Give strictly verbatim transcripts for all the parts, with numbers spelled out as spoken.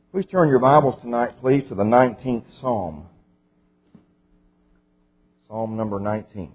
Please turn your Bibles tonight, please, to the nineteenth Psalm. Psalm number nineteen.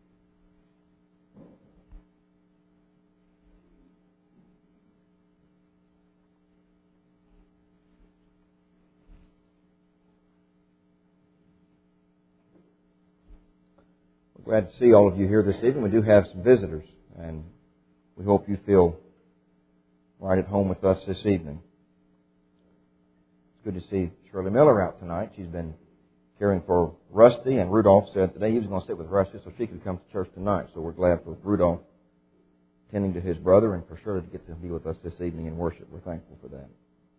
We're glad to see all of you here this evening. We do have some visitors, and we hope you feel right at home with us this evening. It's good to see Shirley Miller out tonight. She's been caring for Rusty, and Rudolph said today he was going to sit with Rusty so she could come to church tonight. So we're glad for Rudolph tending to his brother and for Shirley to get to be with us this evening in worship. We're thankful for that.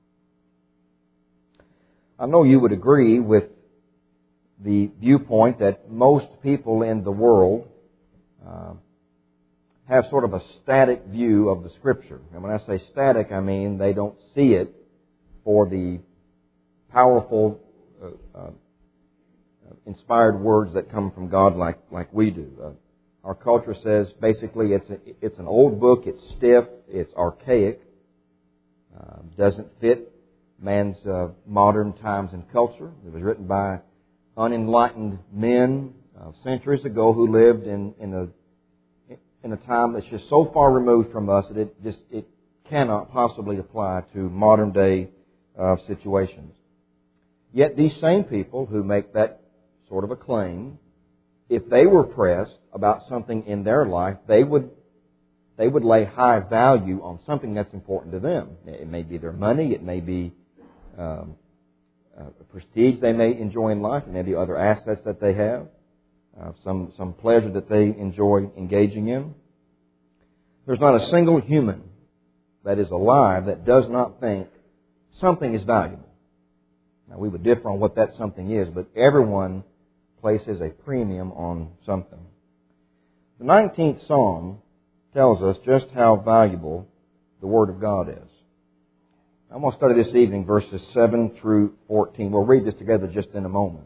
I know you would agree with the viewpoint that most people in the world uh, have sort of a static view of the Scripture. And when I say static, I mean they don't see it for the powerful, uh, uh, inspired words that come from God like like we do. Uh, our culture says basically it's a, it's an old book, it's stiff, it's archaic, uh, doesn't fit man's uh, modern times and culture. It was written by unenlightened men uh, centuries ago who lived in in a in a time that's just so far removed from us that it just it cannot possibly apply to modern day uh, situations. Yet these same people who make that sort of a claim, if they were pressed about something in their life, they would they would lay high value on something that's important to them. It may be their money, it may be um, uh, prestige they may enjoy in life, it may be other assets that they have, uh, some some pleasure that they enjoy engaging in. There's not a single human that is alive that does not think something is valuable. Now, we would differ on what that something is, but everyone places a premium on something. The nineteenth Psalm tells us just how valuable the Word of God is. I'm going to study this evening verses seven through fourteen. We'll read this together just in a moment.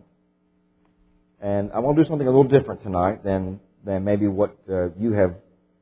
And I want to do something a little different tonight than, than maybe what uh, you have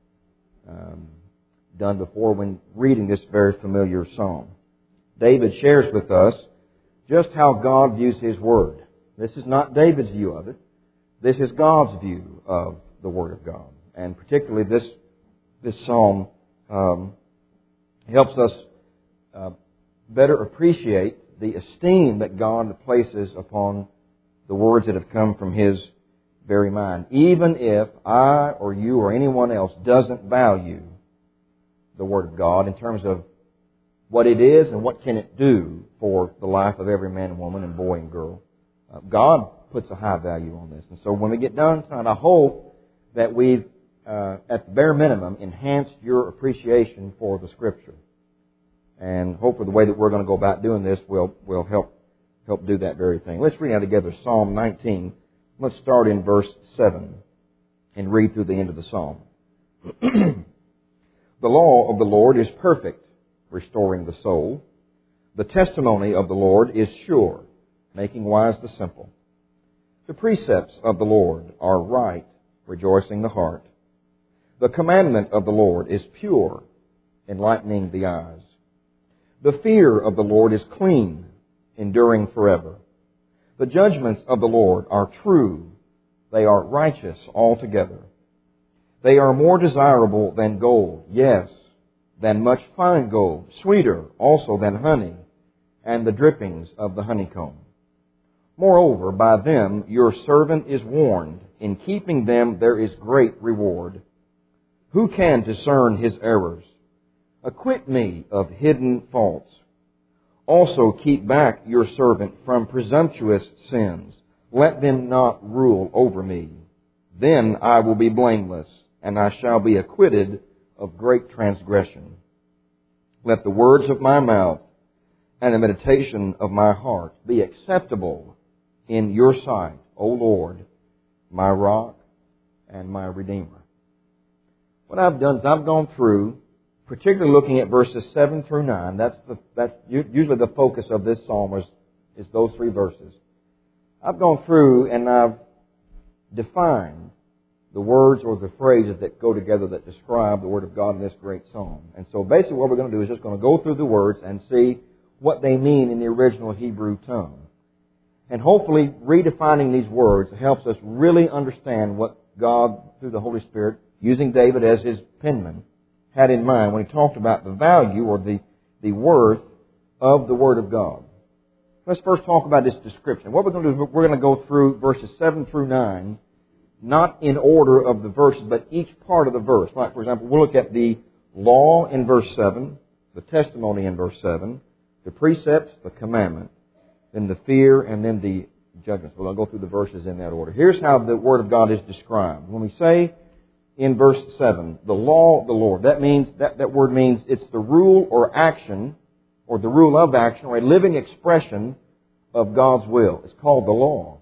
um, done before when reading this very familiar psalm. David shares with us just how God views His Word. This is not David's view of it. This is God's view of the Word of God. And particularly this this psalm um, helps us uh, better appreciate the esteem that God places upon the words that have come from His very mind. Even if I or you or anyone else doesn't value the Word of God in terms of what it is and what can it do for the life of every man and woman and boy and girl. Uh, God puts a high value on this. And so when we get done tonight, I hope that we've, uh, at the bare minimum, enhanced your appreciation for the Scripture. And hopefully the way that we're going to go about doing this will, will help, help do that very thing. Let's read now together Psalm nineteen. Let's start in verse seven and read through the end of the psalm. The law of the Lord is perfect, restoring the soul. The testimony of the Lord is sure, making wise the simple. The precepts of the Lord are right, rejoicing the heart. The commandment of the Lord is pure, enlightening the eyes. The fear of the Lord is clean, enduring forever. The judgments of the Lord are true. They are righteous altogether. They are more desirable than gold, yes, than much fine gold, sweeter also than honey, and the drippings of the honeycomb. Moreover, by them your servant is warned. In keeping them there is great reward. Who can discern his errors? Acquit me of hidden faults. Also keep back your servant from presumptuous sins. Let them not rule over me. Then I will be blameless, and I shall be acquitted of great transgression. Let the words of my mouth and the meditation of my heart be acceptable in your sight, O Lord, my rock and my redeemer. What I've done is I've gone through, particularly looking at verses seven through nine. That's the, that's usually the focus of this psalm is, is those three verses. I've gone through and I've defined the words or the phrases that go together that describe the Word of God in this great psalm. And so basically what we're going to do is just going to go through the words and see what they mean in the original Hebrew tongue. And hopefully redefining these words helps us really understand what God, through the Holy Spirit, using David as his penman, had in mind when he talked about the value or the, the worth of the Word of God. Let's first talk about this description. What we're going to do is we're going to go through verses seven through nine, not in order of the verses, but each part of the verse. Like, for example, we'll look at the law in verse seven, the testimony in verse seven, the precepts, the commandment, then the fear, and then the judgments. Well, I'll go through the verses in that order. Here's how the Word of God is described. When we say in verse seven, the law of the Lord, that means that, that word means it's the rule or action, or the rule of action, or a living expression of God's will. It's called the law.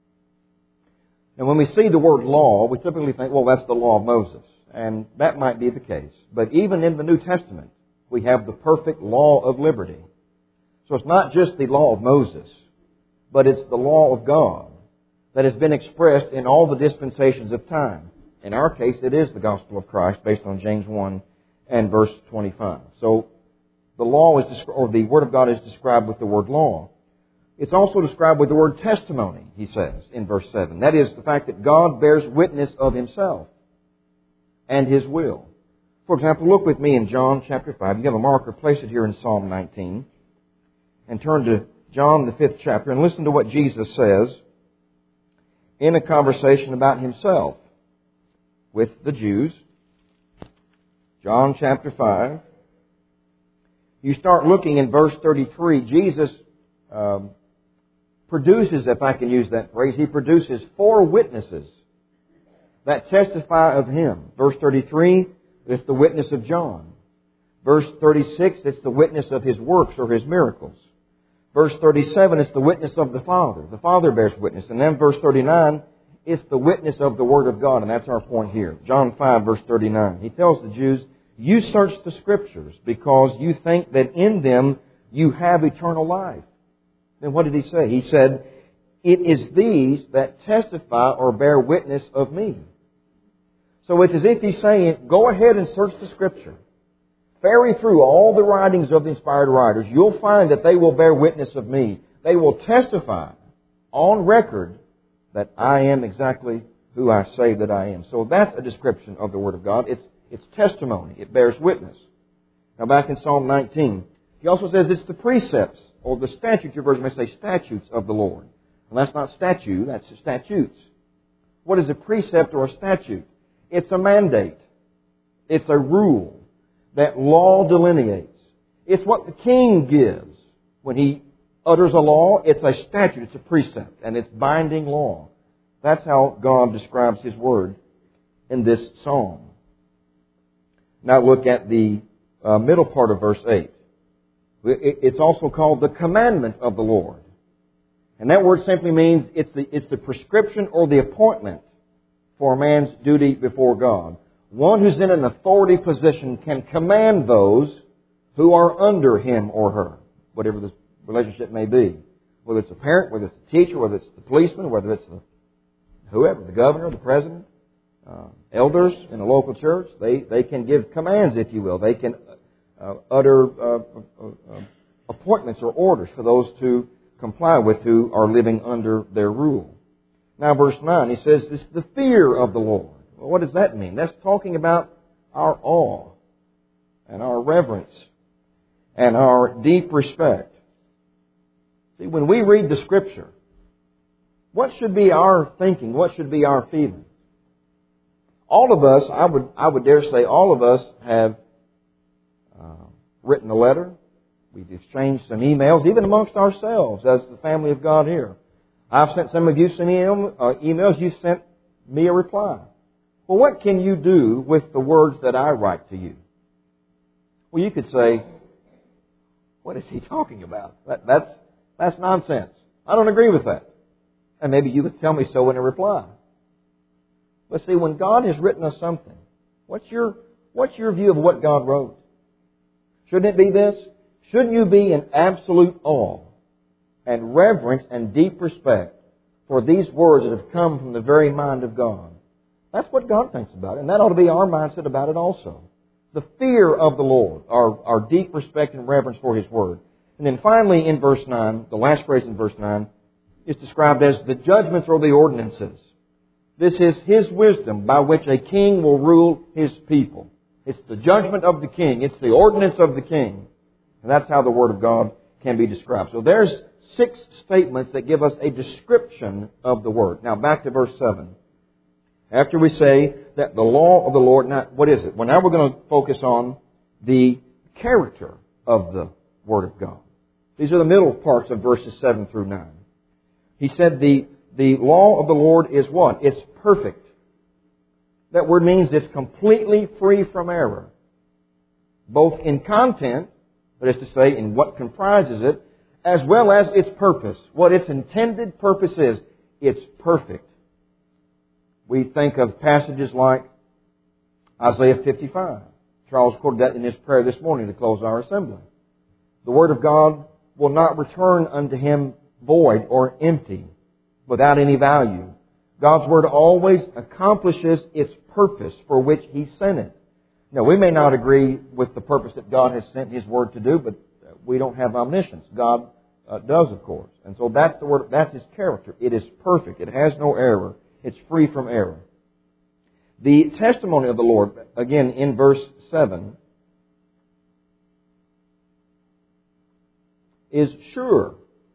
And when we see the word law, we typically think, well, that's the law of Moses. And that might be the case. But even in the New Testament, we have the perfect law of liberty. So it's not just the law of Moses, but it's the law of God that has been expressed in all the dispensations of time. In our case, it is the gospel of Christ based on James one and verse twenty-five. So the law is, or the Word of God is described with the word law. It's also described with the word testimony, he says in verse seven. That is the fact that God bears witness of Himself and His will. For example, look with me in John chapter five. You have a marker, place it here in Psalm nineteen. And turn to John, the fifth chapter, and listen to what Jesus says in a conversation about Himself with the Jews. John chapter five. You start looking in verse thirty-three. Jesus um, produces, if I can use that phrase, He produces four witnesses that testify of Him. Verse thirty-three, it's the witness of John. Verse thirty-six, it's the witness of His works or His miracles. Verse thirty-seven, it's the witness of the Father. The Father bears witness. And then verse thirty-nine, it's the witness of the Word of God. And that's our point here. John five, verse thirty-nine. He tells the Jews, you search the Scriptures because you think that in them you have eternal life. Then what did He say? He said, it is these that testify or bear witness of me. So it's as if He's saying, go ahead and search the Scripture. Ferry through all the writings of the inspired writers. You'll find that they will bear witness of me. They will testify on record that I am exactly who I say that I am. So that's a description of the Word of God. It's, it's testimony. It bears witness. Now back in Psalm nineteen, he also says it's the precepts, or the statutes. Your version may say statutes of the Lord. And that's not statute, that's statutes. What is a precept or a statute? It's a mandate. It's a rule that law delineates. It's what the king gives. When he utters a law, it's a statute, it's a precept, and it's binding law. That's how God describes His Word in this psalm. Now look at the uh, middle part of verse eight. It's also called the commandment of the Lord. And that word simply means it's the, it's the prescription or the appointment for a man's duty before God. One who's in an authority position can command those who are under him or her, whatever the relationship may be. Whether it's a parent, whether it's a teacher, whether it's the policeman, whether it's the whoever, the governor, the president, uh, elders in a local church, they, they can give commands, if you will. They can uh, utter uh, uh, uh, appointments or orders for those to comply with who are living under their rule. Now verse nine, he says, this is the fear of the Lord. Well, what does that mean? That's talking about our awe and our reverence and our deep respect. See, when we read the Scripture, what should be our thinking? What should be our feeling? All of us, I would I would dare say, all of us have uh, written a letter. We've exchanged some emails, even amongst ourselves as the family of God here. I've sent some of you some email, uh, emails. You've sent me a reply. Well, what can you do with the words that I write to you? Well, you could say, what is he talking about? That, that's, that's nonsense. I don't agree with that. And maybe you would tell me so in a reply. But see, when God has written us something, what's your, what's your view of what God wrote? Shouldn't it be this? Shouldn't you be in absolute awe and reverence and deep respect for these words that have come from the very mind of God? That's what God thinks about it, and that ought to be our mindset about it also. The fear of the Lord, our, our deep respect and reverence for His Word. And then finally in verse nine, the last phrase in verse nine, is described as the judgments or the ordinances. This is His wisdom by which a king will rule his people. It's the judgment of the king. It's the ordinance of the king. And that's how the Word of God can be described. So there's six statements that give us a description of the Word. Now back to verse seven. After we say that the law of the Lord, now, what is it? Well, now we're going to focus on the character of the Word of God. These are the middle parts of verses seven through nine. He said the, the law of the Lord is what? It's perfect. That word means it's completely free from error. Both in content, that is to say, in what comprises it, as well as its purpose. What its intended purpose is. It's perfect. We think of passages like Isaiah fifty-five. Charles quoted that in his prayer this morning to close our assembly. The Word of God will not return unto Him void or empty, without any value. God's Word always accomplishes its purpose for which He sent it. Now, we may not agree with the purpose that God has sent His Word to do, but we don't have omniscience. God uh, does, of course. And so that's the Word, that's His character. It is perfect. It has no error. It's free from error. The testimony of the Lord, again in verse seven, is sure.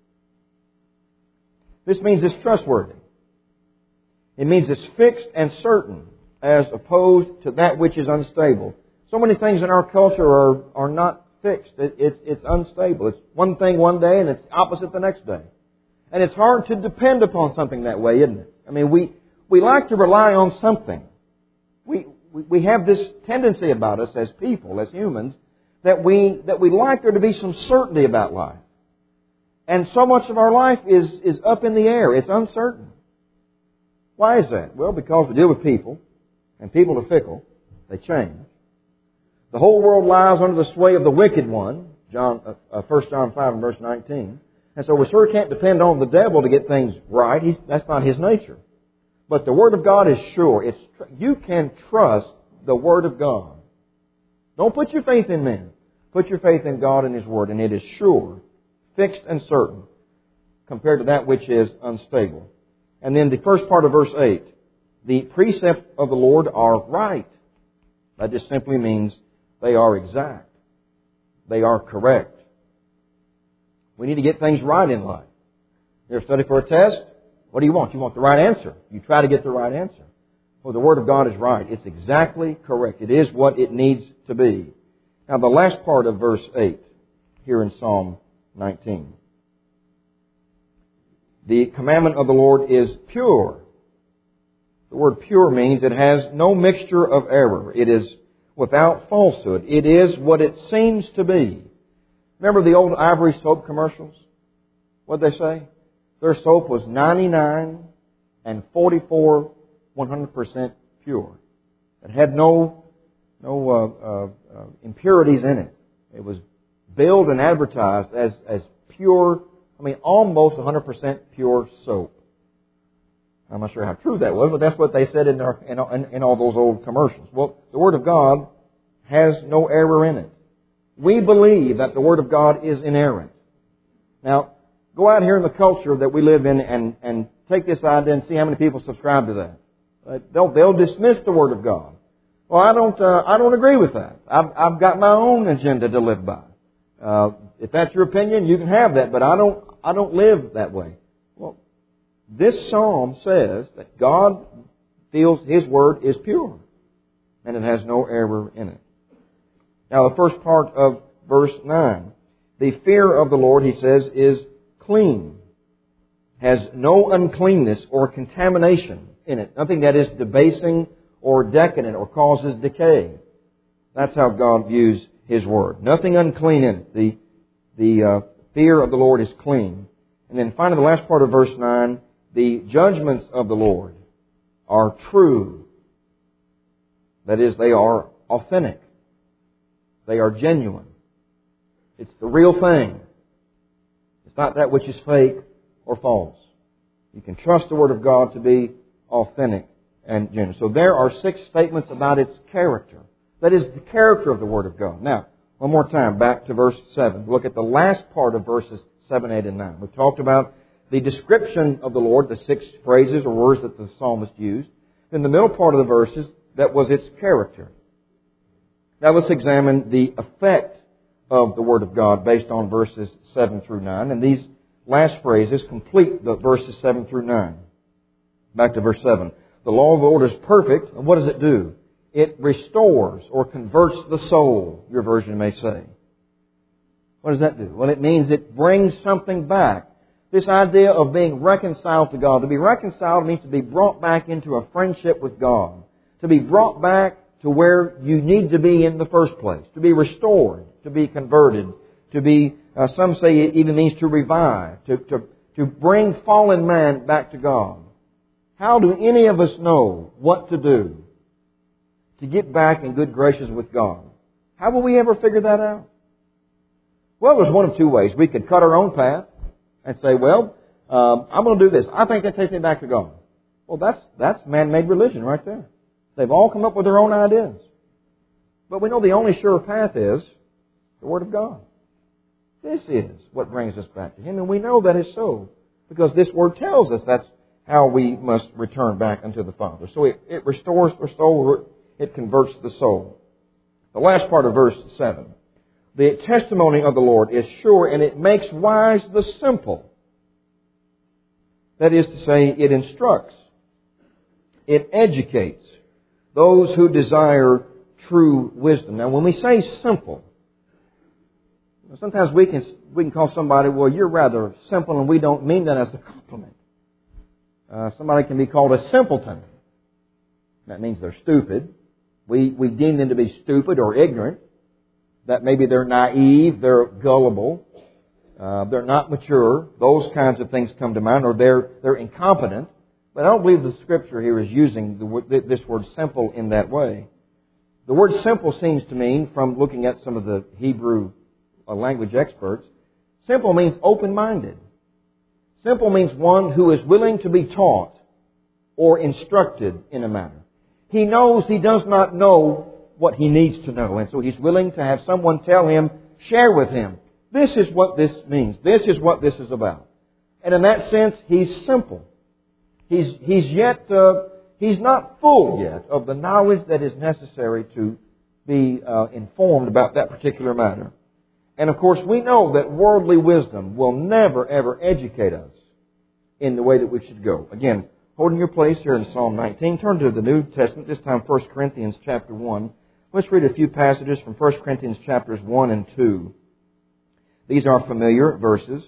This means it's trustworthy. It means it's fixed and certain, as opposed to that which is unstable. So many things in our culture are, are not fixed. It, it's, it's unstable. It's one thing one day and it's opposite the next day. And it's hard to depend upon something that way, isn't it? I mean, we, we like to rely on something. We, we, we have this tendency about us as people, as humans, that we, that we like there to be some certainty about life. And so much of our life is, is up in the air. It's uncertain. Why is that? Well, because we deal with people, and people are fickle. They change. The whole world lies under the sway of the wicked one, John, uh, First John five and verse nineteen. And so we sure can't depend on the devil to get things right. He's, that's not his nature. But the Word of God is sure. It's tr- you can trust the Word of God. Don't put your faith in men. Put your faith in God and His Word, and it is sure, fixed and certain, compared to that which is unstable. And then the first part of verse eight, the precepts of the Lord are right. That just simply means they are exact. They are correct. We need to get things right in life. You ever study for a test? What do you want? You want the right answer. You try to get the right answer. Well, the Word of God is right. It's exactly correct. It is what it needs to be. Now, the last part of verse eight, here in Psalm nineteen. The commandment of the Lord is pure. The word pure means it has no mixture of error. It is without falsehood. It is what it seems to be. Remember the old Ivory soap commercials? What'd they say? Their soap was ninety-nine and forty-four one hundred percent pure. It had no no uh, uh, uh, impurities in it. It was billed and advertised as as pure. I mean, almost one hundred percent pure soap. I'm not sure how true that was, but that's what they said in, their, in, in, in all those old commercials. Well, the Word of God has no error in it. We believe that the Word of God is inerrant. Now, go out here in the culture that we live in and, and take this idea and see how many people subscribe to that. Uh, they'll, they'll dismiss the Word of God. Well, I don't, uh, I don't agree with that. I've, I've got my own agenda to live by. Uh, if that's your opinion, you can have that, but I don't, I don't live that way. Well, this psalm says that God feels His Word is pure, and it has no error in it. Now, the first part of verse nine, the fear of the Lord, he says, is clean, has no uncleanness or contamination in it, nothing that is debasing or decadent or causes decay. That's how God views His Word. Nothing unclean in it. The, the uh, fear of the Lord is clean. And then finally, the last part of verse nine, the judgments of the Lord are true. That is, they are authentic. They are genuine. It's the real thing. It's not that which is fake or false. You can trust the Word of God to be authentic and genuine. So there are six statements about its character. That is the character of the Word of God. Now, One more time, back to verse seven. Look at the last part of verses seven, eight, and nine. We've talked about the description of the Lord, the six phrases or words that the psalmist used. In the middle part of the verses, that was its character. Now let's examine the effect of the Word of God based on verses seven through nine. And these last phrases complete the verses seven through nine. Back to verse seven. The law of the Lord is perfect, and what does it do? It restores or converts the soul, your version may say. What does that do? Well, it means it brings something back. This idea of being reconciled to God. To be reconciled means to be brought back into a friendship with God. To be brought back to where you need to be in the first place. To be restored. To be converted. To be, uh, some say it even means to revive. To, to, to bring fallen man back to God. How do any of us know what to do to get back in good graces with God? How will we ever figure that out? Well, there's one of two ways. We could cut our own path and say, well, um, I'm going to do this. I think that takes me back to God. Well, that's that's man-made religion right there. They've all come up with their own ideas. But we know the only sure path is the Word of God. This is what brings us back to Him. And we know that is so because this Word tells us that's how we must return back unto the Father. So it, it restores the soul. It converts the soul. The last part of verse seven. The testimony of the Lord is sure, and it makes wise the simple. That is to say, it instructs. It educates those who desire true wisdom. Now, when we say simple, sometimes we can we can call somebody, well, you're rather simple, and we don't mean that as a compliment. Uh, somebody can be called a simpleton. That means they're stupid. We we deem them to be stupid or ignorant. That maybe they're naive, they're gullible, uh, they're not mature. Those kinds of things come to mind, or they're they're incompetent. But I don't believe the Scripture here is using the, this word simple in that way. The word simple seems to mean, from looking at some of the Hebrew uh, language experts, simple means open-minded. Simple means one who is willing to be taught or instructed in a matter. He knows he does not know what he needs to know, and so he's willing to have someone tell him, share with him, this is what this means, this is what this is about. And in that sense, he's simple. He's he's yet uh, he's not full yet of the knowledge that is necessary to be uh, informed about that particular matter. And of course, we know that worldly wisdom will never ever educate us in the way that we should go. Again, holding your place here in Psalm nineteen, turn to the New Testament, this time First Corinthians chapter one. Let's read a few passages from First Corinthians chapters one and two. These are familiar verses,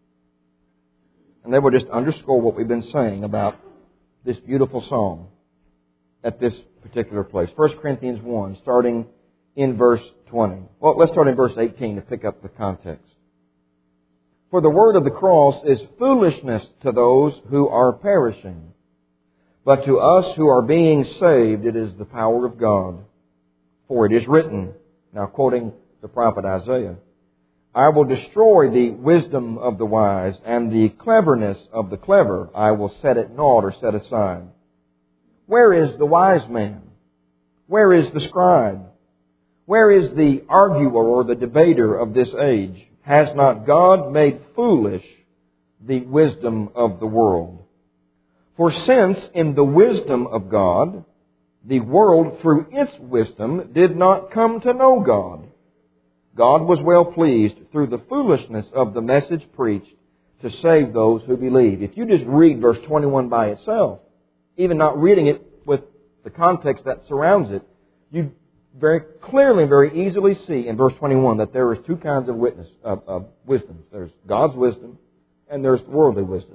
and they will just underscore what we've been saying about this beautiful psalm at this particular place. First Corinthians one, starting in verse twenty. Well, let's start in verse eighteen to pick up the context. For the word of the cross is foolishness to those who are perishing, but to us who are being saved it is the power of God. For it is written, now quoting the prophet Isaiah, I will destroy the wisdom of the wise, and the cleverness of the clever I will set at naught or set aside. Where is the wise man? Where is the scribe? Where is the arguer or the debater of this age? Has not God made foolish the wisdom of the world? For since in the wisdom of God, the world through its wisdom did not come to know God, God was well pleased through the foolishness of the message preached to save those who believe. If you just read verse twenty-one by itself, even not reading it with the context that surrounds it, you very clearly and very easily see in verse twenty-one that there is two kinds of witness of, of wisdom. There's God's wisdom and there's worldly wisdom.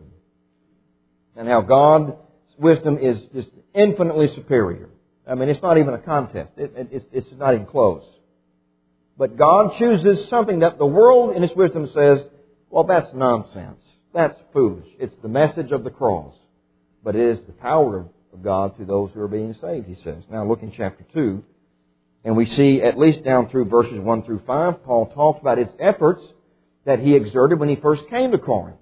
And how God's wisdom is just infinitely superior. I mean, it's not even a contest. It, it, it's, it's not even close. But God chooses something that the world in its wisdom says, well, that's nonsense. That's foolish. It's the message of the cross. But it is the power of God to those who are being saved, he says. Now look in chapter two. And we see, at least down through verses one through five, Paul talks about his efforts that he exerted when he first came to Corinth.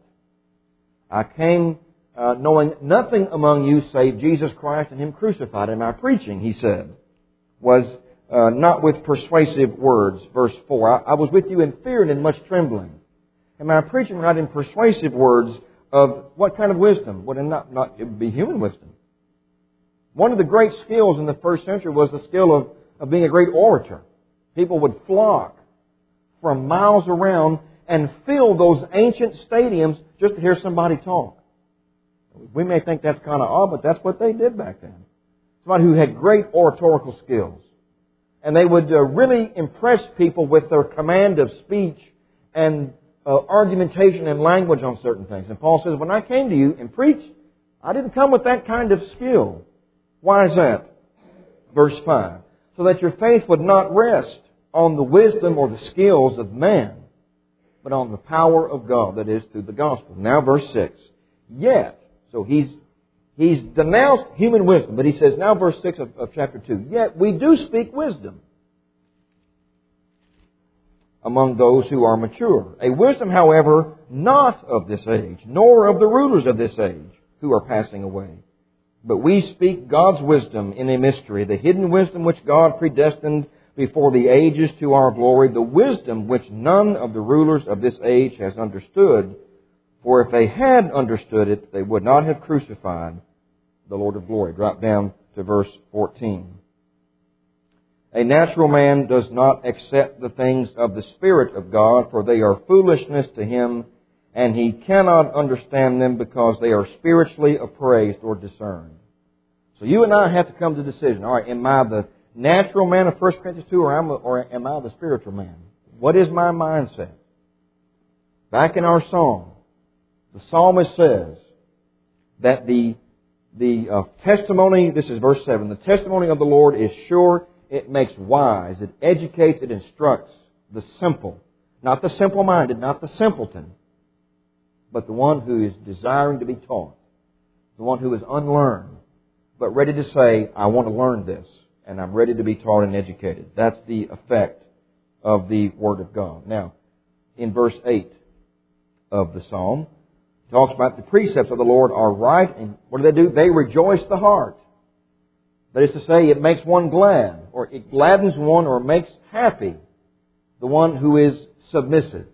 I came uh, knowing nothing among you save Jesus Christ and Him crucified. And my preaching, he said, was uh, uh, not with persuasive words. Verse four, I, I was with you in fear and in much trembling. Am I preaching not in persuasive words of what kind of wisdom? Well, not, not, it would be human wisdom. One of the great skills in the first century was the skill of, of being a great orator. People would flock from miles around and fill those ancient stadiums just to hear somebody talk. We may think that's kind of odd, but that's what they did back then. Somebody who had great oratorical skills. And they would uh, really impress people with their command of speech and uh, argumentation and language on certain things. And Paul says, when I came to you and preached, I didn't come with that kind of skill. Why is that? Verse five. So that your faith would not rest on the wisdom or the skills of man, but on the power of God, that is, through the gospel. Now verse six. Yet, so he's he's denounced human wisdom, but he says, now verse six of, of chapter two, yet we do speak wisdom among those who are mature. A wisdom, however, not of this age, nor of the rulers of this age, who are passing away. But we speak God's wisdom in a mystery, the hidden wisdom which God predestined before the ages to our glory, the wisdom which none of the rulers of this age has understood. For if they had understood it, they would not have crucified the Lord of glory. Drop down to verse fourteen. A natural man does not accept the things of the Spirit of God, for they are foolishness to him, and he cannot understand them because they are spiritually appraised or discerned. So you and I have to come to the decision. All right, am I the natural man of First Corinthians two, or am, or am I the spiritual man? What is my mindset? Back in our song, the psalmist says that the, the uh, testimony, this is verse seven, the testimony of the Lord is sure, it makes wise, it educates, it instructs the simple. Not the simple-minded, not the simpleton, but the one who is desiring to be taught. The one who is unlearned, but ready to say, I want to learn this, and I'm ready to be taught and educated. That's the effect of the Word of God. Now, in verse eight of the Psalm, it talks about the precepts of the Lord are right, and what do they do? They rejoice the heart. That is to say, it makes one glad, or it gladdens one, or makes happy the one who is submissive.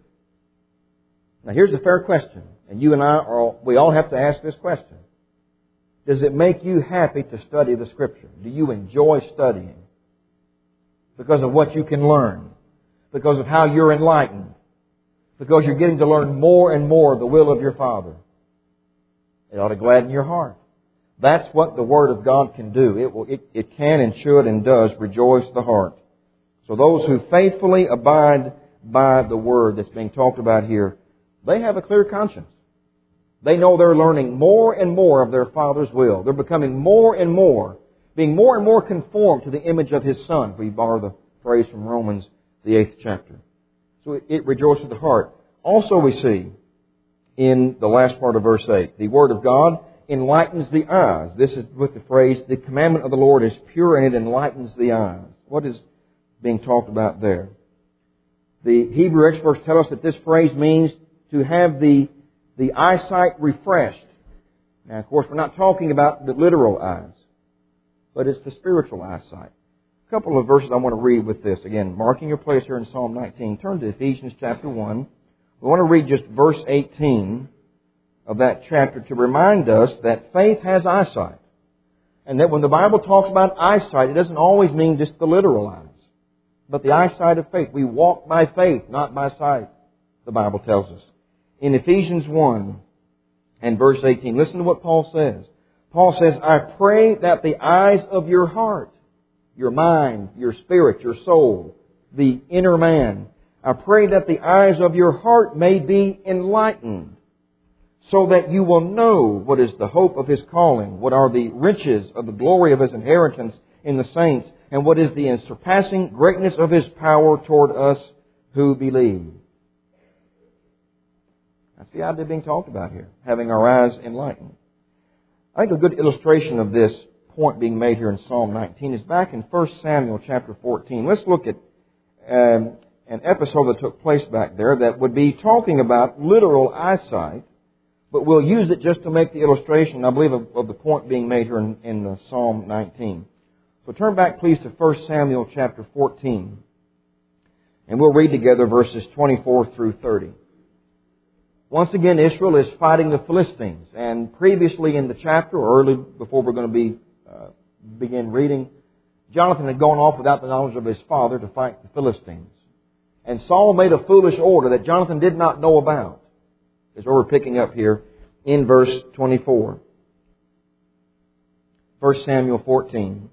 Now here's a fair question, and you and I, are, we all have to ask this question. Does it make you happy to study the Scripture? Do you enjoy studying? Because of what you can learn? Because of how you're enlightened? Because you're getting to learn more and more of the will of your Father? It ought to gladden your heart. That's what the Word of God can do. It will, it, it can and should and does rejoice the heart. So those who faithfully abide by the Word that's being talked about here, they have a clear conscience. They know they're learning more and more of their Father's will. They're becoming more and more, being more and more conformed to the image of His Son. We borrow the phrase from Romans, the eighth chapter. So it, it rejoices the heart. Also we see in the last part of verse eight, the Word of God enlightens the eyes. This is with the phrase, the commandment of the Lord is pure and it enlightens the eyes. What is being talked about there? The Hebrew experts tell us that this phrase means to have the, the eyesight refreshed. Now, of course, we're not talking about the literal eyes, but it's the spiritual eyesight. A couple of verses I want to read with this. Again, marking your place here in Psalm nineteen. Turn to Ephesians chapter one. We want to read just verse eighteen of that chapter to remind us that faith has eyesight. And that when the Bible talks about eyesight, it doesn't always mean just the literal eyes, but the eyesight of faith. We walk by faith, not by sight, the Bible tells us. In Ephesians one and verse eighteen, listen to what Paul says. Paul says, I pray that the eyes of your heart, your mind, your spirit, your soul, the inner man, I pray that the eyes of your heart may be enlightened, so that you will know what is the hope of His calling, what are the riches of the glory of His inheritance in the saints, and what is the unsurpassing greatness of His power toward us who believe. That's the idea being talked about here, having our eyes enlightened. I think a good illustration of this point being made here in Psalm nineteen is back in First Samuel chapter fourteen. Let's look at um, an episode that took place back there that would be talking about literal eyesight, but we'll use it just to make the illustration, I believe, of, of the point being made here in, in uh, Psalm nineteen. So turn back, please, to First Samuel chapter fourteen. And we'll read together verses twenty-four through thirty. Once again, Israel is fighting the Philistines. And previously in the chapter, or early before we're going to be uh, begin reading, Jonathan had gone off without the knowledge of his father to fight the Philistines. And Saul made a foolish order that Jonathan did not know about. Is what we're picking up here in verse twenty-four. First Samuel fourteen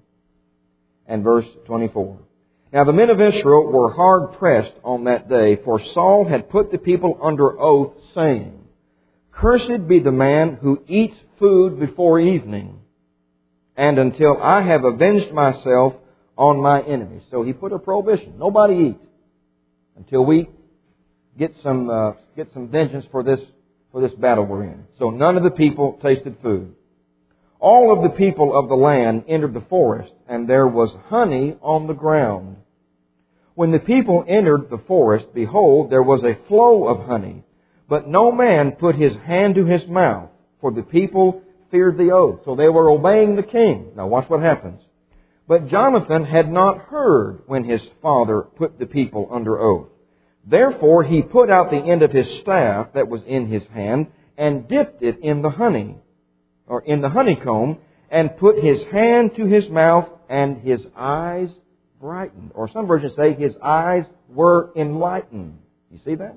and verse twenty-four. Now the men of Israel were hard pressed on that day, for Saul had put the people under oath, saying, Cursed be the man who eats food before evening, and until I have avenged myself on my enemies. So he put a prohibition. Nobody eat until we get some uh, get some vengeance for this for this battle we're in. So none of the people tasted food. All of the people of the land entered the forest, and there was honey on the ground. When the people entered the forest, behold, there was a flow of honey, but no man put his hand to his mouth, for the people feared the oath. So they were obeying the king. Now watch what happens. But Jonathan had not heard when his father put the people under oath. Therefore he put out the end of his staff that was in his hand, and dipped it in the honey, or in the honeycomb, and put his hand to his mouth, and his eyes brightened. Or some versions say his eyes were enlightened. You see that?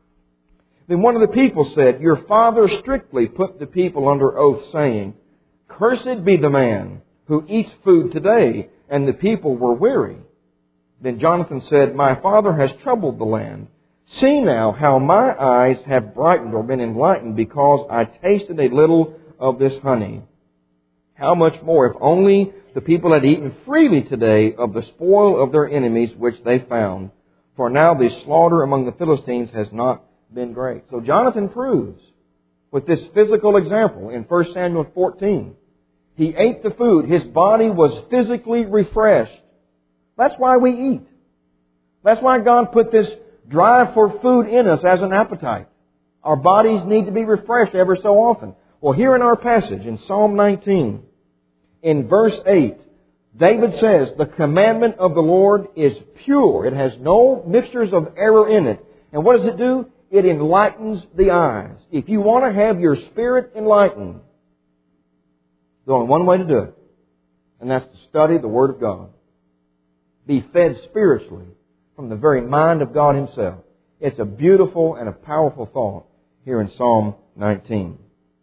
Then one of the people said, Your father strictly put the people under oath, saying, Cursed be the man who eats food today. And the people were weary. Then Jonathan said, My father has troubled the land. See now how my eyes have brightened or been enlightened, because I tasted a little of this honey. How much more if only the people had eaten freely today of the spoil of their enemies which they found. For now the slaughter among the Philistines has not been great. So Jonathan proves with this physical example in First Samuel fourteen. He ate the food. His body was physically refreshed. That's why we eat. That's why God put this drive for food in us as an appetite. Our bodies need to be refreshed ever so often. Well, here in our passage in Psalm nineteen, in verse eight, David says, The commandment of the Lord is pure. It has no mixtures of error in it. And what does it do? It enlightens the eyes. If you want to have your spirit enlightened, there's only one way to do it. And that's to study the Word of God. Be fed spiritually from the very mind of God Himself. It's a beautiful and a powerful thought here in Psalm nineteen.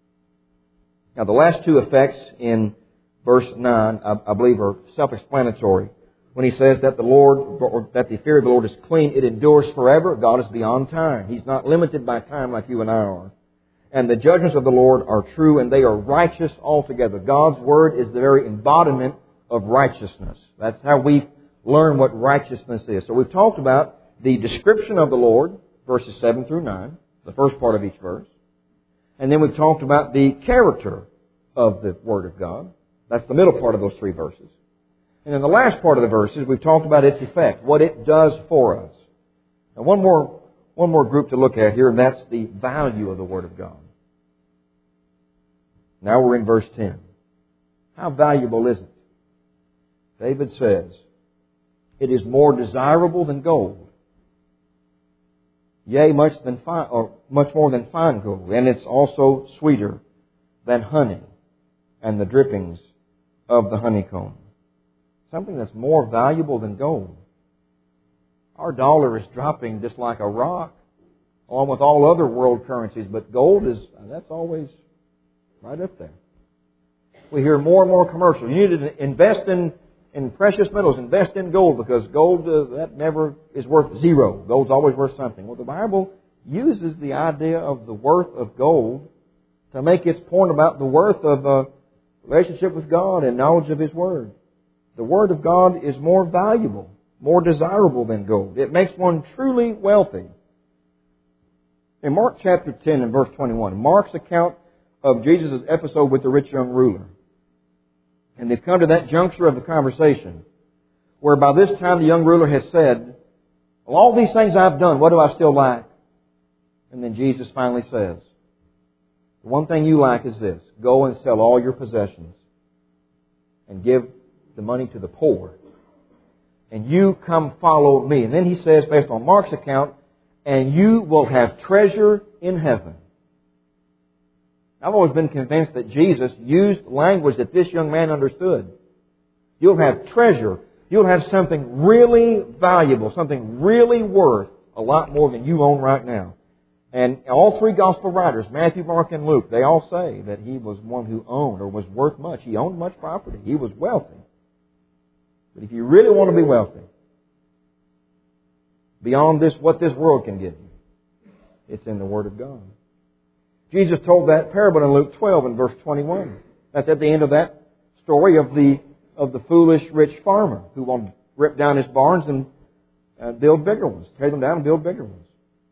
Now the last two effects in verse nine, I, I believe, are self-explanatory. When he says that the Lord, or that the fear of the Lord is clean, it endures forever. God is beyond time. He's not limited by time like you and I are. And the judgments of the Lord are true, and they are righteous altogether. God's Word is the very embodiment of righteousness. That's how we learn what righteousness is. So we've talked about the description of the Lord, verses seven through nine, the first part of each verse. And then we've talked about the character of the Word of God. That's the middle part of those three verses. And in the last part of the verses, we've talked about its effect, what it does for us. Now one more, one more group to look at here, and that's the value of the Word of God. Now we're in verse ten. How valuable is it? David says, It is more desirable than gold. Yea, much than fine, or much more than fine gold, and it's also sweeter than honey and the drippings of the honeycomb. Something that's more valuable than gold. Our dollar is dropping just like a rock, along with all other world currencies, but gold is, that's always right up there. We hear more and more commercials. You need to invest in, in precious metals, invest in gold, because gold, uh, that never is worth zero. Gold's always worth something. Well, the Bible uses the idea of the worth of gold to make its point about the worth of a relationship with God and knowledge of His Word. The Word of God is more valuable, more desirable than gold. It makes one truly wealthy. In Mark chapter ten and verse twenty-one, Mark's account of Jesus' episode with the rich young ruler. And they've come to that juncture of the conversation where by this time the young ruler has said, well, all these things I've done, what do I still lack? And then Jesus finally says, the one thing you lack is this. Go and sell all your possessions and give the money to the poor. And you come follow me. And then he says, based on Mark's account, and you will have treasure in heaven. I've always been convinced that Jesus used language that this young man understood. You'll have treasure. You'll have something really valuable, something really worth a lot more than you own right now. And all three gospel writers, Matthew, Mark, and Luke, they all say that he was one who owned or was worth much. He owned much property. He was wealthy. But if you really want to be wealthy, beyond this, what this world can give you, it's in the Word of God. Jesus told that parable in Luke twelve and verse twenty-one. That's at the end of that story of the of the foolish rich farmer who wanted to rip down his barns and uh, build bigger ones, tear them down and build bigger ones.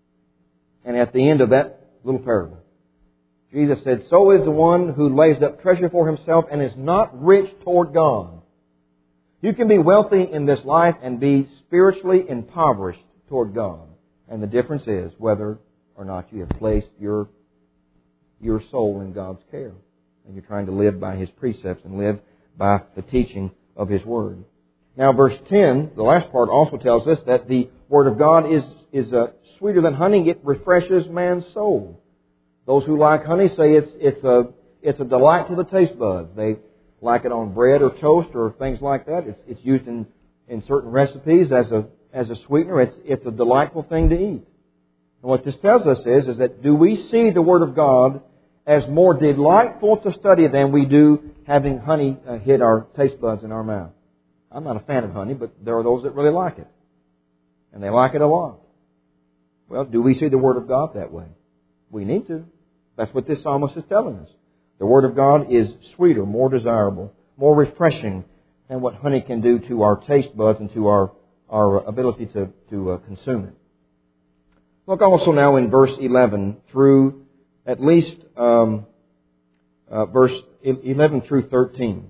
And at the end of that little parable, Jesus said, "So is the one who lays up treasure for himself and is not rich toward God." You can be wealthy in this life and be spiritually impoverished toward God. And the difference is whether or not you have placed your your soul in God's care. And you're trying to live by His precepts and live by the teaching of His Word. Now verse ten, the last part, also tells us that the Word of God is, is uh, sweeter than honey. It refreshes man's soul. Those who like honey say it's, it's, a, it's a delight to the taste buds. They like it on bread or toast or things like that. It's, it's used in, in certain recipes as a, as a sweetener. It's, it's a delightful thing to eat. And what this tells us is, is that do we see the Word of God as more delightful to study than we do having honey uh, hit our taste buds in our mouth? I'm not a fan of honey, but there are those that really like it. And they like it a lot. Well, do we see the Word of God that way? We need to. That's what this psalmist is telling us. The Word of God is sweeter, more desirable, more refreshing than what honey can do to our taste buds and to our, our ability to, to uh, consume it. Look also now in verse eleven through at least um, uh, verse eleven through thirteen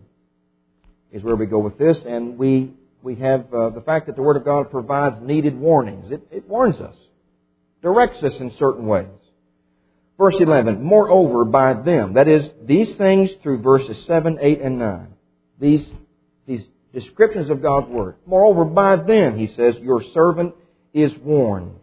is where we go with this. And we we have uh, the fact that the Word of God provides needed warnings. It, it warns us, directs us in certain ways. Verse eleven, moreover by them, that is, these things through verses seven, eight, and nine. These, these descriptions of God's Word. Moreover by them, he says, your servant is warned.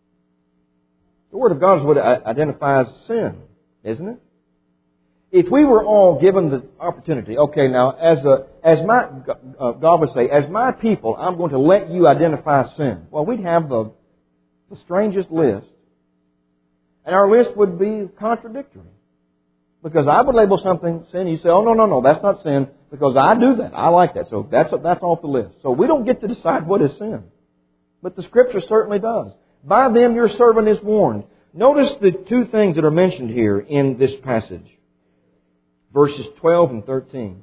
The Word of God is what identifies sin, isn't it? If we were all given the opportunity, okay, now, as a, as my, uh, God would say, as my people, I'm going to let you identify sin. Well, we'd have the, the strangest list. And our list would be contradictory. Because I would label something sin, you say, oh, no, no, no, that's not sin, because I do that. I like that. So that's, that's off the list. So we don't get to decide what is sin. But the Scripture certainly does. By them your servant is warned. Notice the two things that are mentioned here in this passage. Verses twelve and thirteen.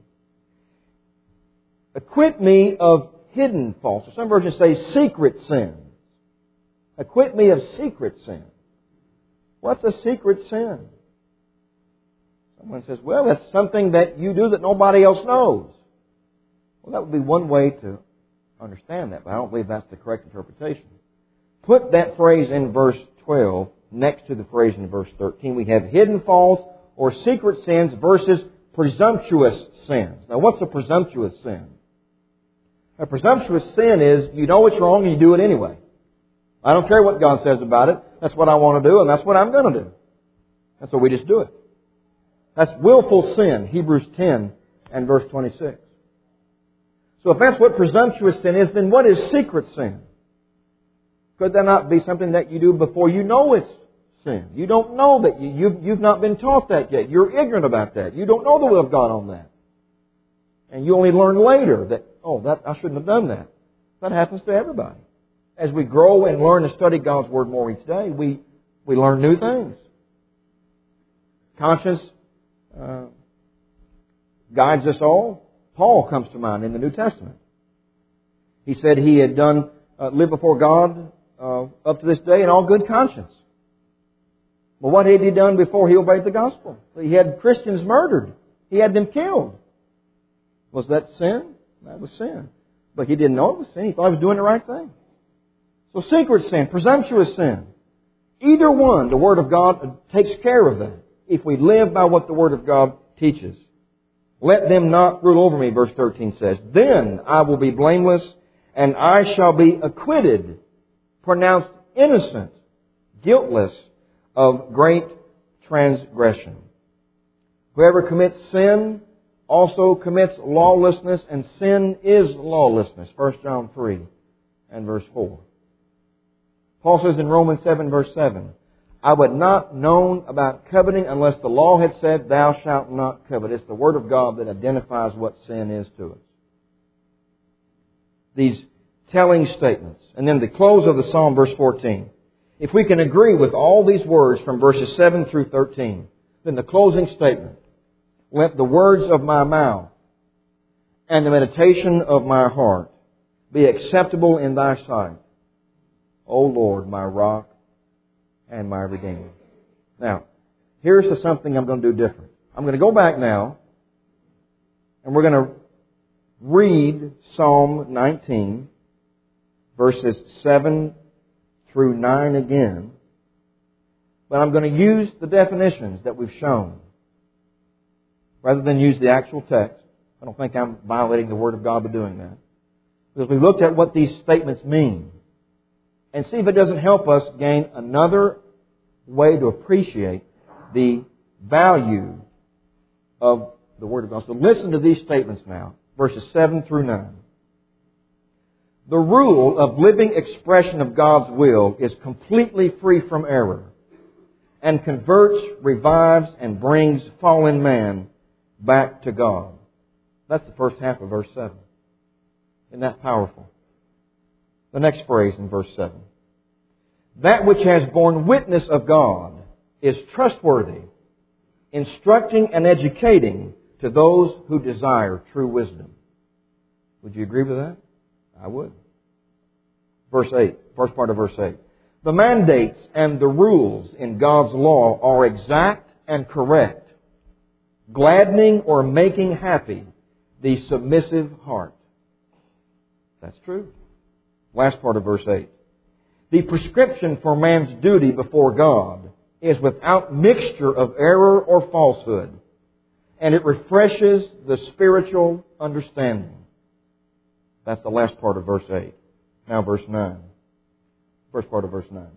Acquit me of hidden faults. Some versions say secret sins. Acquit me of secret sin. What's a secret sin? Someone says, well, it's something that you do that nobody else knows. Well, that would be one way to understand that, but I don't believe that's the correct interpretation. Put that phrase in verse twelve next to the phrase in verse thirteen. We have hidden faults or secret sins versus presumptuous sins. Now, what's a presumptuous sin? A presumptuous sin is you know it's wrong and you do it anyway. I don't care what God says about it. That's what I want to do and that's what I'm going to do. And so we just do it. That's willful sin, Hebrews ten and verse twenty-six. So if that's what presumptuous sin is, then what is secret sin? Could that not be something that you do before you know it's sin? You don't know that. You, you've, you've not been taught that yet. You're ignorant about that. You don't know the will of God on that. And you only learn later that, oh, that I shouldn't have done that. That happens to everybody. As we grow and learn and study God's Word more each day, we, we learn new things. Conscience uh, guides us all. Paul comes to mind in the New Testament. He said he had done uh, lived before God uh, up to this day in all good conscience. Well, what had he done before he obeyed the gospel? He had Christians murdered. He had them killed. Was that sin? That was sin. But he didn't know it was sin. He thought he was doing the right thing. So secret sin, presumptuous sin. Either one, the Word of God takes care of that if we live by what the Word of God teaches. Let them not rule over me, verse thirteen says. Then I will be blameless, and I shall be acquitted, pronounced innocent, guiltless of great transgression. Whoever commits sin also commits lawlessness, and sin is lawlessness. First John three and verse four. Paul says in Romans seven, verse seven, I would not known about coveting unless the law had said, thou shalt not covet. It's the Word of God that identifies what sin is to us. These telling statements. And then the close of the Psalm, verse fourteen. If we can agree with all these words from verses seven through thirteen, then the closing statement, let the words of my mouth and the meditation of my heart be acceptable in thy sight, O Lord, my rock and my Redeemer. Now, here's the something I'm going to do different. I'm going to go back now, and we're going to read Psalm nineteen, verses seven through nine again. But I'm going to use the definitions that we've shown, rather than use the actual text. I don't think I'm violating the Word of God by doing that. Because we looked at what these statements mean, and see if it doesn't help us gain another way to appreciate the value of the Word of God. So listen to these statements now, verses seven through nine. The rule of living expression of God's will is completely free from error and converts, revives, and brings fallen man back to God. That's the first half of verse seven. Isn't that powerful? The next phrase in verse seven. That which has borne witness of God is trustworthy, instructing and educating to those who desire true wisdom. Would you agree with that? I would. Verse eight, first part of verse eight. The mandates and the rules in God's law are exact and correct, gladdening or making happy the submissive heart. That's true. Last part of verse eight. The prescription for man's duty before God is without mixture of error or falsehood, and it refreshes the spiritual understanding. That's the last part of verse eight. Now verse nine. First part of verse nine.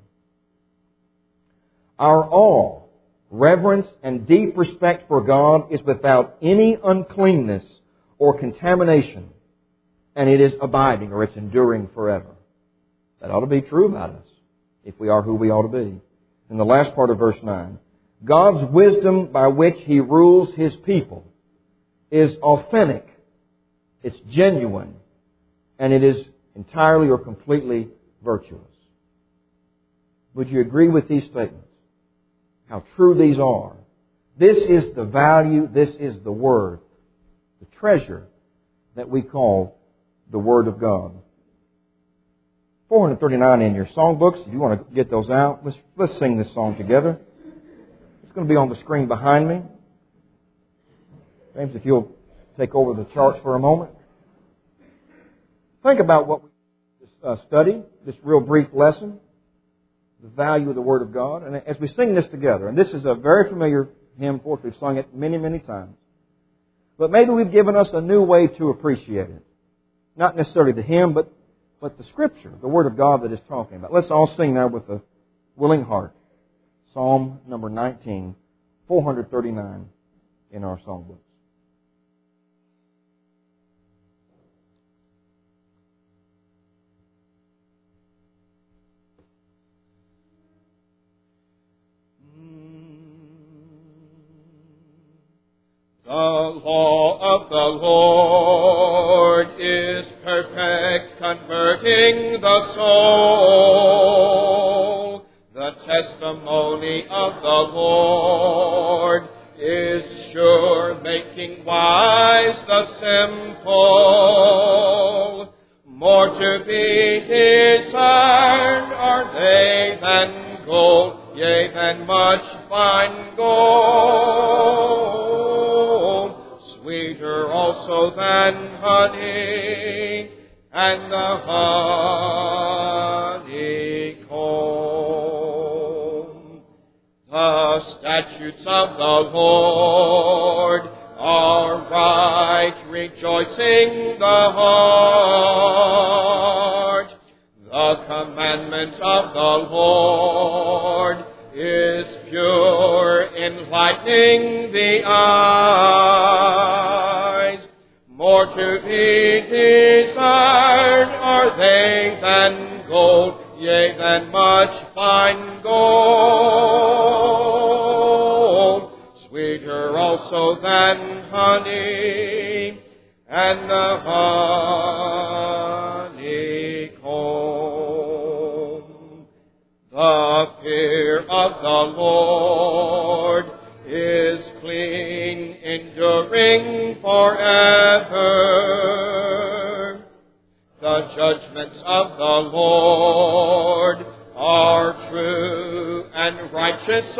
Our awe, reverence, and deep respect for God is without any uncleanness or contamination, and it is abiding, or it's enduring forever. That ought to be true about us, if we are who we ought to be. In the last part of verse nine, God's wisdom by which He rules His people is authentic, it's genuine, and it is entirely or completely virtuous. Would you agree with these statements? How true these are. This is the value, this is the worth, the treasure that we call the Word of God. four thirty-nine in your songbooks. If you want to get those out, let's, let's sing this song together. It's going to be on the screen behind me. James, if you'll take over the charts for a moment. Think about what we uh, studied, this real brief lesson, the value of the Word of God. And as we sing this together, and this is a very familiar hymn for us, we've sung it many, many times. But maybe we've given us a new way to appreciate it. Not necessarily the hymn, but But the Scripture, the Word of God that is talking about. Let's all sing now with a willing heart. Psalm number nineteen, four thirty-nine in our songbooks. The law of the Lord is perfect, converting the soul. The testimony of the Lord is sure, making wise the simple. More to be desired are they than gold, yea, than much fine gold. Sweeter also than honey, and the honeycomb. The statutes of the Lord aright, rejoicing the heart. The commandment of the Lord is pure, enlightening the eyes. More to be desired are they than gold, yea, than much fine gold. Sweeter also than honey, and the honeycomb. The fear of the Lord is clean, enduring forever. The judgments of the Lord are true and righteous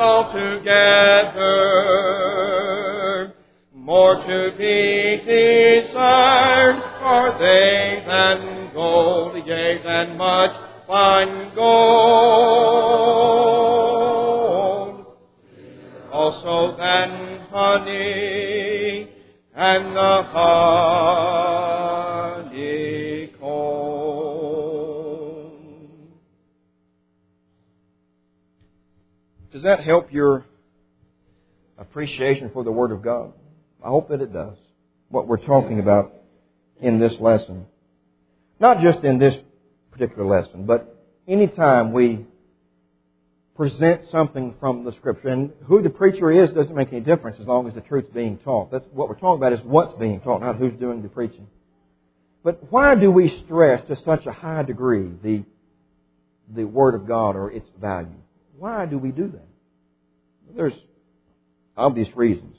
altogether. More to be desired are they than gold, yea, than much fine gold. Also than honey and the honeycomb. Does that help your appreciation for the Word of God? I hope that it does. What we're talking about in this lesson. Not just in this particular lesson, but any time we present something from the Scripture. And who the preacher is doesn't make any difference as long as the truth's being taught. That's what we're talking about, is what's being taught, not who's doing the preaching. But why do we stress to such a high degree the, the Word of God or its value? Why do we do that? There's obvious reasons.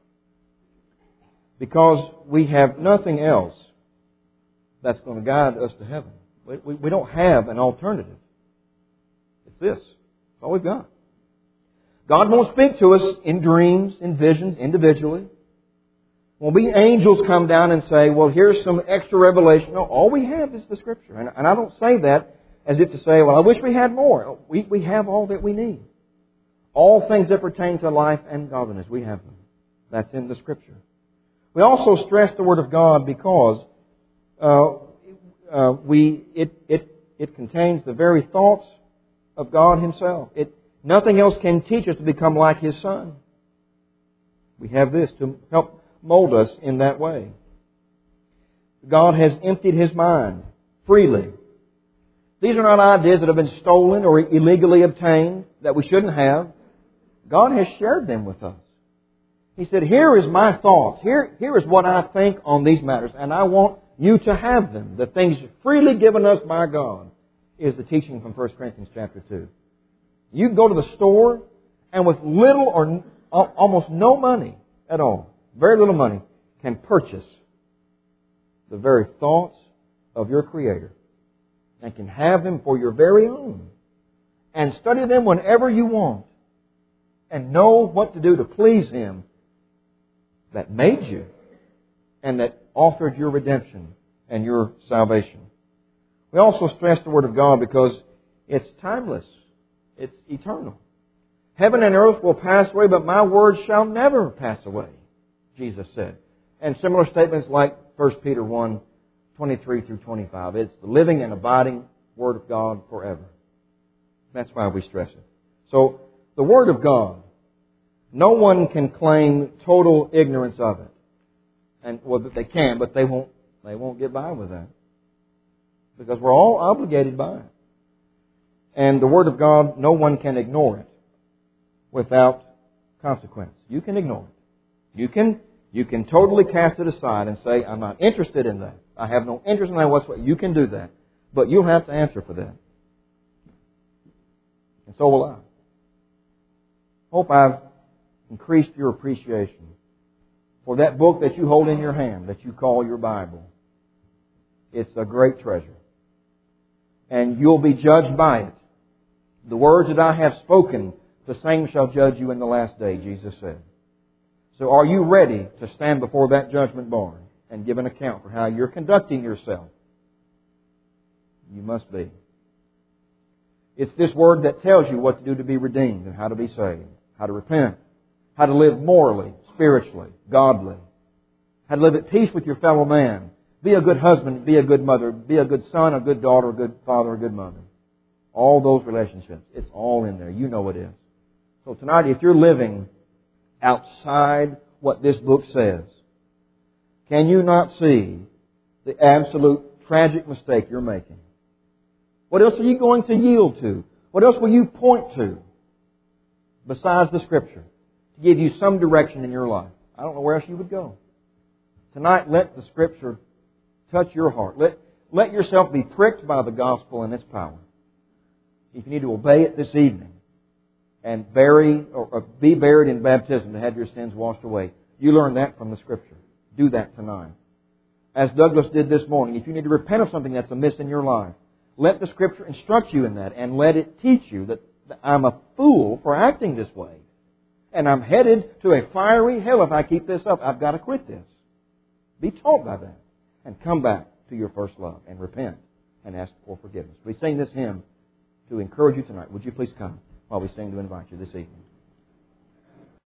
Because we have nothing else that's going to guide us to heaven. We, we, we don't have an alternative. It's this. That's all we've got. God won't speak to us in dreams, in visions, individually. Won't be angels come down and say, well, here's some extra revelation. No, all we have is the Scripture. And, and I don't say that as if to say, well, I wish we had more. We, we have all that we need. All things that pertain to life and godliness, we have them. That's in the Scripture. We also stress the Word of God because uh, uh, we it, it, it contains the very thoughts of God Himself. It, nothing else can teach us to become like His Son. We have this to help mold us in that way. God has emptied His mind freely. These are not ideas that have been stolen or illegally obtained that we shouldn't have. God has shared them with us. He said, here is my thoughts. Here, here is what I think on these matters. And I want you to have them. The things freely given us by God is the teaching from First Corinthians chapter two. You can go to the store and with little or almost no money at all, very little money, can purchase the very thoughts of your Creator and can have them for your very own and study them whenever you want and know what to do to please Him that made you and that offered your redemption and your salvation. We also stress the Word of God because it's timeless. It's eternal. Heaven and earth will pass away, but my words shall never pass away, Jesus said. And similar statements like First Peter one, twenty-three through twenty-five. It's the living and abiding Word of God forever. That's why we stress it. So, the Word of God, no one can claim total ignorance of it. And well, they can, but they won't they won't get by with that. Because we're all obligated by it. And the Word of God, no one can ignore it without consequence. You can ignore it. You can you can totally cast it aside and say, I'm not interested in that. I have no interest in that whatsoever. You can do that. But you'll have to answer for that. And so will I. Hope I've increased your appreciation for that book that you hold in your hand, that you call your Bible. It's a great treasure. And you'll be judged by it. The words that I have spoken, the same shall judge you in the last day, Jesus said. So are you ready to stand before that judgment bar and give an account for how you're conducting yourself? You must be. It's this Word that tells you what to do to be redeemed and how to be saved, how to repent, how to live morally, spiritually, godly. How to live at peace with your fellow man. Be a good husband, be a good mother, be a good son, a good daughter, a good father, a good mother. All those relationships. It's all in there. You know it is. So tonight, if you're living outside what this book says, can you not see the absolute tragic mistake you're making? What else are you going to yield to? What else will you point to besides the Scripture to give you some direction in your life? I don't know where else you would go. Tonight, let the Scripture touch your heart. Let, let yourself be pricked by the gospel and its power. If you need to obey it this evening and bury or, or be buried in baptism to have your sins washed away, you learn that from the Scripture. Do that tonight. As Douglas did this morning, if you need to repent of something that's amiss in your life, let the Scripture instruct you in that and let it teach you that I'm a fool for acting this way. And I'm headed to a fiery hell if I keep this up. I've got to quit this. Be taught by that. And come back to your first love and repent and ask for forgiveness. We sing this hymn to encourage you tonight. Would you please come while we sing to invite you this evening?